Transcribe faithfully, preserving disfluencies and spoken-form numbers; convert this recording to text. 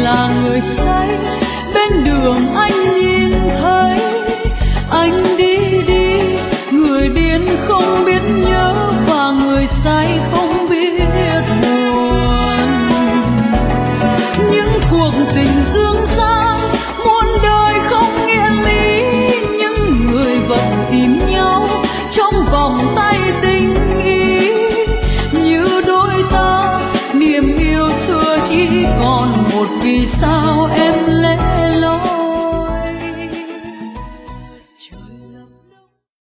là người say, bên đường anh nhìn thấy anh đi đi, người điên không biết nhớ và người say không biết buồn. Những cuộc tình dương gian muôn đời không nghĩa lý, những người vẫn tìm nhau trong vòng tay tình ý. Như đôi ta niềm yêu xưa chỉ còn một vì sao em lẻ loi.